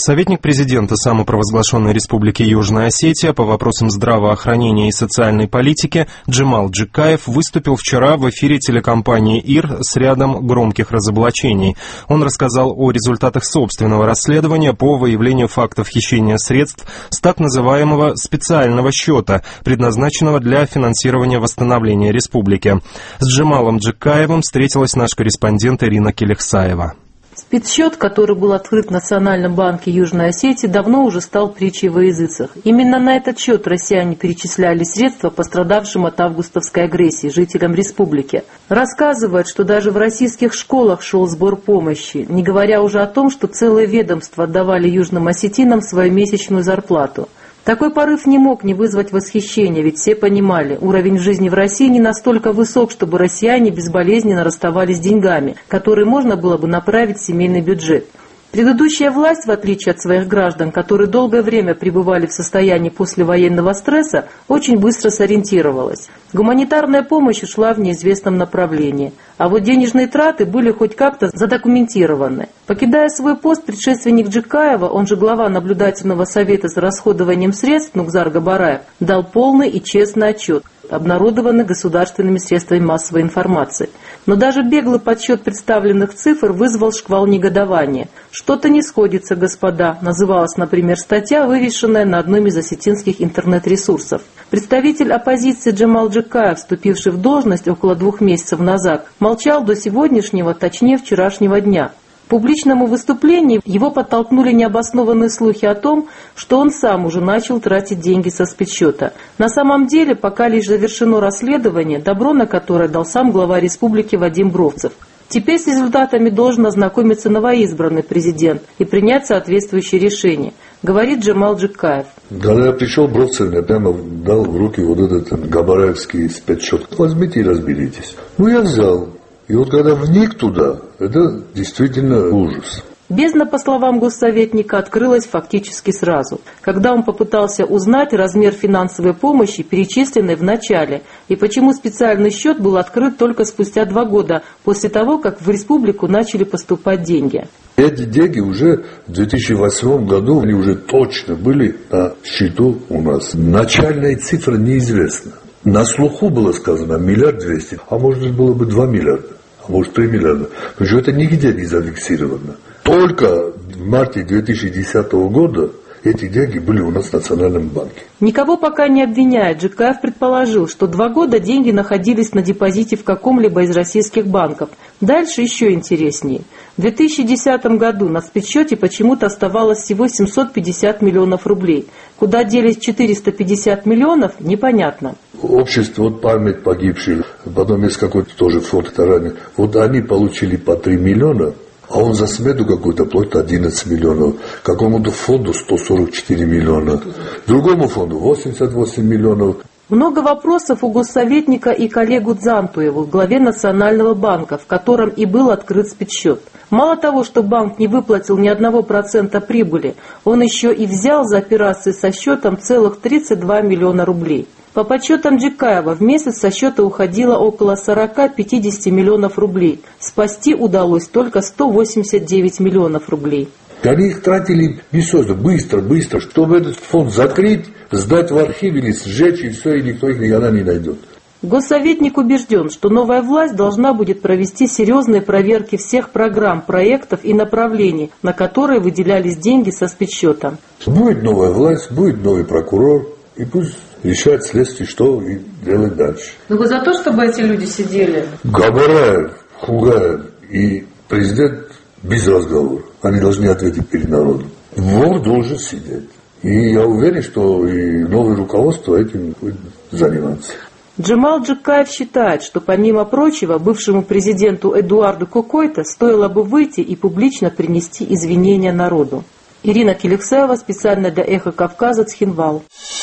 Советник президента самопровозглашенной Республики Южная Осетия по вопросам здравоохранения и социальной политики Джемал Джикаев выступил вчера в эфире телекомпании ИР с рядом громких разоблачений. Он рассказал о результатах собственного расследования по выявлению фактов хищения средств с так называемого специального счета, предназначенного для финансирования восстановления республики. С Джемалом Джикаевым встретилась наш корреспондент Ирина Келехсаева. Спецсчет, который был открыт в Национальном банке Южной Осетии, давно уже стал притчей во языцах. Именно на этот счет россияне перечисляли средства пострадавшим от августовской агрессии жителям республики. Рассказывают, что даже в российских школах шел сбор помощи, не говоря уже о том, что целые ведомства отдавали южным осетинам свою месячную зарплату. Такой порыв не мог не вызвать восхищения, ведь все понимали, уровень жизни в России не настолько высок, чтобы россияне безболезненно расставались с деньгами, которые можно было бы направить в семейный бюджет. Предыдущая власть, в отличие от своих граждан, которые долгое время пребывали в состоянии послевоенного стресса, очень быстро сориентировалась. Гуманитарная помощь ушла в неизвестном направлении, а вот денежные траты были хоть как-то задокументированы. Покидая свой пост, предшественник Джикаева, он же глава наблюдательного совета за расходованием средств Нугзар Габараев, дал полный и честный отчет, обнародованный государственными средствами массовой информации. Но даже беглый подсчет представленных цифр вызвал шквал негодования. «Что-то не сходится, господа», называлась, например, статья, вывешенная на одном из осетинских интернет-ресурсов. Представитель оппозиции Джемал Джикаев, вступивший в должность около 2 месяцев назад, молчал до сегодняшнего, точнее вчерашнего дня. К публичному выступлению его подтолкнули необоснованные слухи о том, что он сам уже начал тратить деньги со спецсчета. На самом деле, пока лишь завершено расследование, добро на которое дал сам глава республики Вадим Бровцев. Теперь с результатами должен ознакомиться новоизбранный президент и принять соответствующее решение, говорит Джемал Джикаев. Когда я пришел, Бровцев мне прямо дал в руки вот этот габараевский спецсчет. Возьмите и разберитесь. Я взял. И вот когда вник туда, это действительно ужас. Бездна, по словам госсоветника, открылась фактически сразу, когда он попытался узнать размер финансовой помощи, перечисленной в начале, и почему специальный счет был открыт только спустя 2 года после того, как в республику начали поступать деньги. Эти деньги уже в 2008 году, они уже точно были на счету у нас. Начальная цифра неизвестна. На слуху было сказано 1 200 000 000, а может было бы 2 миллиарда. А может 3 миллиарда. Потому что это нигде не зафиксировано. Только в марте 2010 года эти деньги были у нас в Национальном банке. Никого пока не обвиняет. Джикаев предположил, что 2 года деньги находились на депозите в каком-либо из российских банков. Дальше еще интереснее. В 2010 году на спецсчете почему-то оставалось всего 750 миллионов рублей. Куда делись 450 миллионов, непонятно. Общество, память погибших, потом есть какой-то тоже фонд ранее. Вот они получили по 3 миллиона, а он за смету какую-то платит 11 миллионов. Какому-то фонду 144 миллиона. Другому фонду 88 миллионов. Много вопросов у госсоветника и коллегу Дзантуеву, главе Национального банка, в котором и был открыт спецсчет. Мало того, что банк не выплатил ни 1% прибыли, он еще и взял за операции со счетом целых 32 миллиона рублей. По подсчетам Джикаева, в месяц со счета уходило около 40-50 миллионов рублей. Спасти удалось только 189 миллионов рублей. Они их тратили быстро, чтобы этот фонд закрыть, сдать в архив или сжечь, и все, и никто их никогда не найдет. Госсоветник убежден, что новая власть должна будет провести серьезные проверки всех программ, проектов и направлений, на которые выделялись деньги со спецсчета. Будет новая власть, будет новый прокурор, и пусть решает следствие, что и делать дальше. Но вы за то, чтобы эти люди сидели? Габараев, Хугаев и президент без разговора. Они должны ответить перед народом. Вор должен сидеть. И я уверен, что и новое руководство этим будет заниматься. Джемал Джикаев считает, что помимо прочего бывшему президенту Эдуарду Кокойто стоило бы выйти и публично принести извинения народу. Ирина Келехсаева, специально для «Эхо Кавказа», Цхинвал.